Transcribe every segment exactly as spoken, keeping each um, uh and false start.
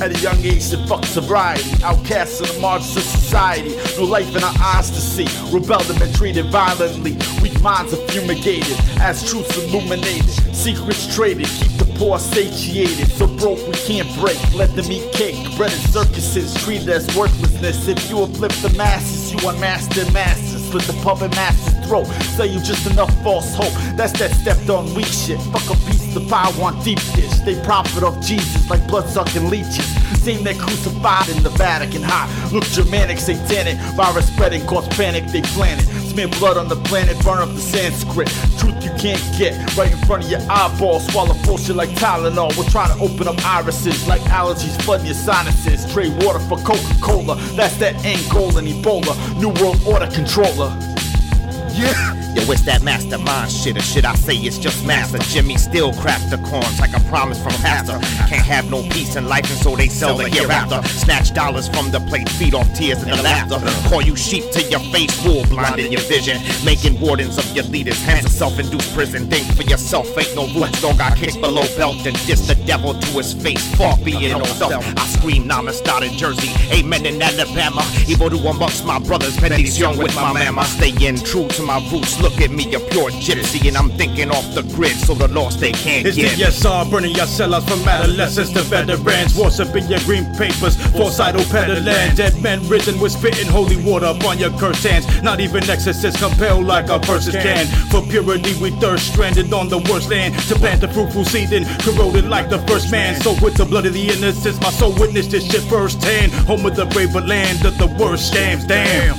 at a young age that fuck sobriety. Outcasts in the margins of society. No life in our eyes to see. Rebelled and been treated violently. Weak minds are fumigated as truths illuminated. Secrets traded, keep the poor satiated. So broke we can't break. Let them eat cake. Bread and circuses treated as worthlessness. If you uplift the masses, you unmask their masses. Slit the puppet master's throat. Say you just enough false hope. That's that stepped on weak shit. Fuck a piece of pie, want deep dish. They profit off Jesus like blood-sucking leeches. Same that crucified in the Vatican high. Look Germanic, satanic. Virus spreading, cause panic, they plan it. Smear blood on the planet, burn up the Sanskrit. Truth you can't get right in front of your eyeballs. Swallow bullshit like Tylenol. We're trying to open up irises like allergies flooding your sinuses. Trade water for Coca-Cola. That's that Angola and Ebola. New World Order controller. Yeah. Yo, it's that mastermind shit, or shit I say it's just master. Jimmy still cracks the corns like a promise from pastor. Can't have no peace in life, and so they sell the hereafter. Snatch dollars from the plate, feed off tears and the laughter. Call you sheep to your face, wool blinding your vision. Making wardens of your leaders, hands of self-induced prison. Think for yourself, ain't no roots, don't got kicks below belt. And diss the devil to his face, far be it on self. I scream Namaste in Jersey, amen in Alabama. Evil to amongst my brothers, bendición with my mama. Staying true to my roots. Look at me, a pure gypsy, and I'm thinking off the grid, so the lost they can't it's get. It's the S R burning your cellars from adolescents to veterans. What's up in your green papers, foresightal peddling. Dead men risen with spitting holy water upon your cursed hands. Not even exorcists compel like our purses can. For purity we thirst, stranded on the worst land. To plant the fruitful seed and corroded like the first man. So with the blood of the innocents, my soul witnessed this shit firsthand. Home of the brave but land of the worst scams, damn.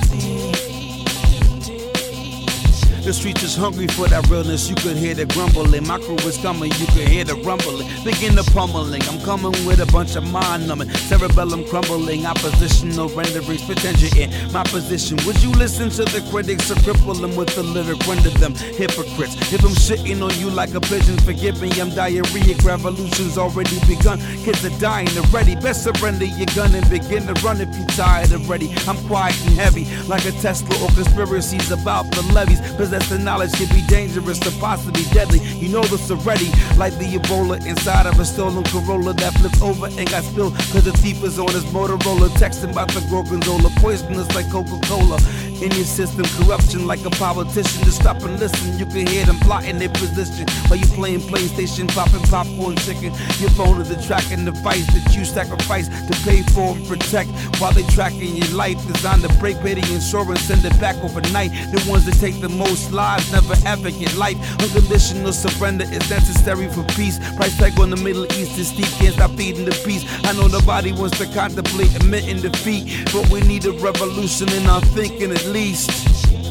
The streets is hungry for that realness, you could hear the grumbling. My crew is coming, you could hear the rumbling. Begin the pummeling, I'm coming with a bunch of mind numbing. Cerebellum crumbling, oppositional renderings, potential in my position. Would you listen to the critics or cripple them with the lyric, render them hypocrites? If I'm shitting on you like a pigeon, forgive me, I'm diarrheic. Revolution's already begun, kids are dying already. Best surrender your gun and begin to run if you're tired already. I'm quiet and heavy, like a Tesla or conspiracies about the levees. That's the knowledge can be dangerous to possibly deadly. You know this already, like the Ebola inside of a stolen Corolla that flips over and got spilled cause the thief is on his Motorola. Texting about the Gorgonzola, poisonous like Coca-Cola. In your system, corruption like a politician. Just stop and listen, you can hear them plotting their position while you playing PlayStation, popping popcorn chicken. Your phone is the tracking device that you sacrifice to pay for and protect while they tracking your life. Designed to break, pay the insurance, send it back overnight. The ones that take the most lives never ever get life. Unconditional surrender is necessary for peace. Price tag on the Middle East is steep, can't stop feeding the beast. I know nobody wants to contemplate admitting defeat, but we need a revolution in our thinking at least.